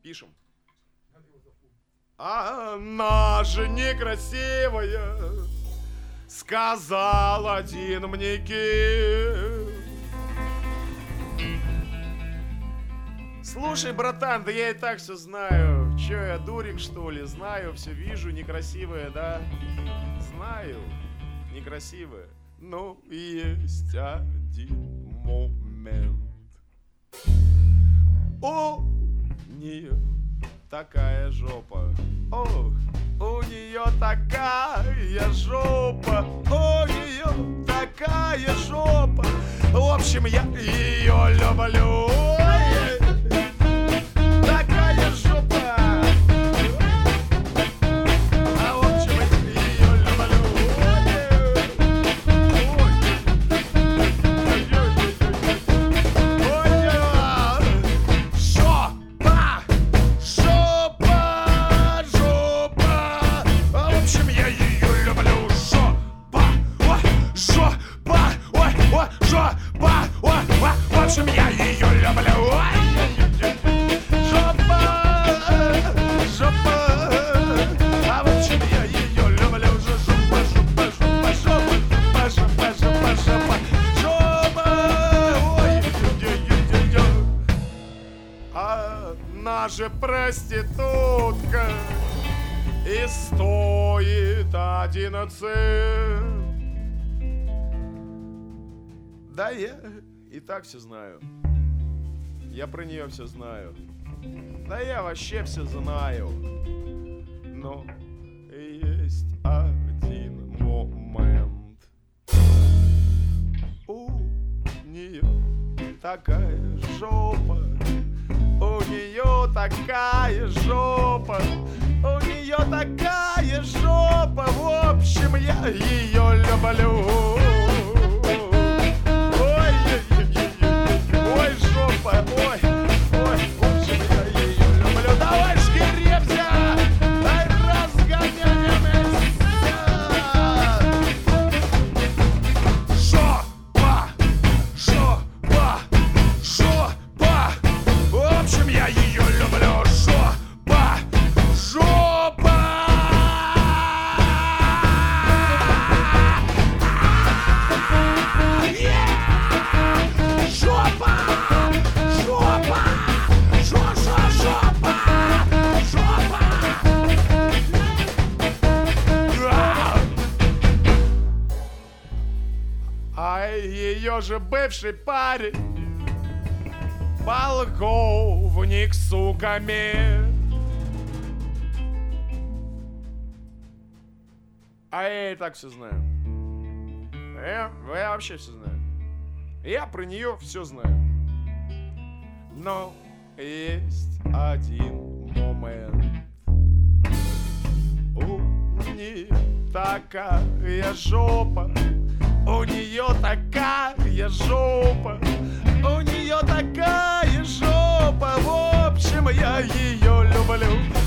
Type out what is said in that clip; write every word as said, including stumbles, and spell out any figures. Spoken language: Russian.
Пишем. Она же некрасивая, сказал один мне кит. Слушай, братан, да я и так все знаю. Че, я дурик, что ли? Знаю, все вижу, некрасивая, да? Знаю, некрасивая. Но есть один момент. У нее такая жопа. О, у нее такая жопа. У нее такая жопа. В общем, я ее люблю. Такая жопа. А в общем, я ее люблю. Она же проститутка и стоит одиннадцать. Да, я и так все знаю. Я про нее все знаю. Да я вообще все знаю. Но есть один момент. У нее такая жопа. У нее такая жопа. У нее такая жопа. В общем, я ее люблю. Ой, жопа, ой, ой, в общем, я ее люблю. Давай шкеребся, дай разгоняемся. Жопа, жопа, жопа. В общем, я ее люблю. Жопа, жопа. А ее же бывший парень полковник, сука, мент. А я и так все знаю. Я, я вообще все знаю. Я про нее все знаю. Но есть один момент. У нее такая жопа. У нее такая жопа. У нее такая жопа. В общем, я ее люблю.